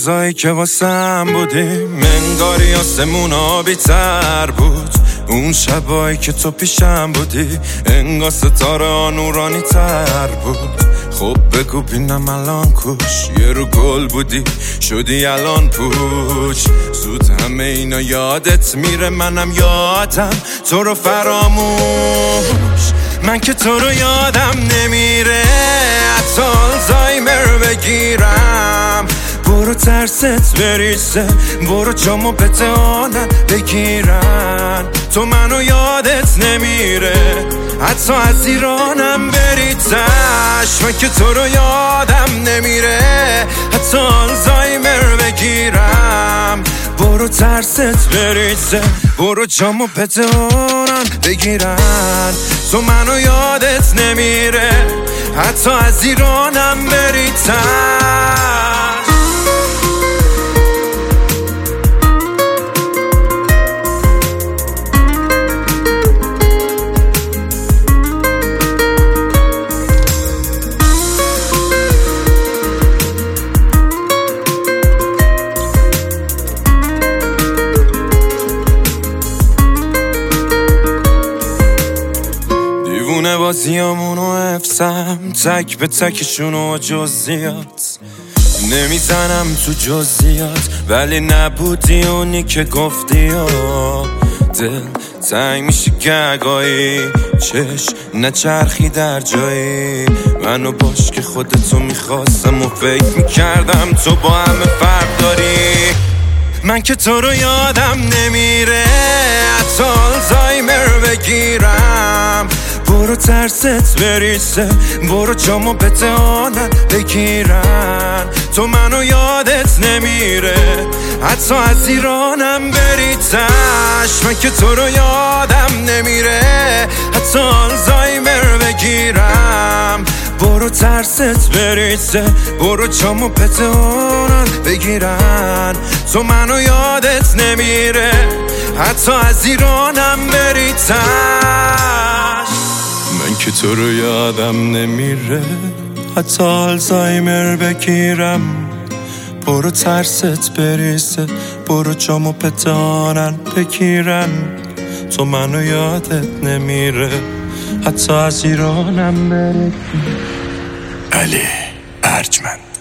روزایی که واسم بودی منگاری آسمون آبی تر بود، اون شبایی که تو پیشم بودی انگار ستاره نورانی تر بود. خب بگو بینم الان کوش، یه رو گل بودی شدی الان پوچ. زود همه اینا یادت میره، منم یادم تو رو فراموش. من که تو رو یادم نمیره، حتی آلزایمر بگیرم. برو ترست بریزه، برو جامو بتانن بگیرن. تو منو یادت نمیره، حتی از ایرانم بریزش. من که تو رو یادم نمیره، حتی آلزایمر بگیرم. برو ترست بریزه، برو جامو بتانن بگیرن. تو منو یادت نمیره، حتی از ایرانم بریزش. دیوونه بازیامونو حفظم، تک به تکشونو جزئیات. نمیزنم تو جزئیات ولی نبودی اونی که گفتی. دل تنگ میشه گگایی، چش نچرخی در جایی. منو باش که خودتو میخواستم و فکر میکردم تو با همه فرق داری. من که تو رو یادم نمیره، حتی آلزایمر بگیرم. برو ترست بریزه، برو جامو بتانن بگیرن. تو منو یادت نمیره، حتی از ایرانم بریزش. من که تو رو یادم نمیره، حتی آلزایمر بگیرم. برو ترست بریزه، برو جامو بتانن بگیرن. تو منو یادت نمیره، حتی از ایرانم بریزش. من که تو رو یادم نمیره، حتی آلزایمر بگیرم. برو ترست بریزه، برو جامو پتانن بگیرن. تو منو یادت نمیره، حتی از ایرانم بریزه. علی ارجمند.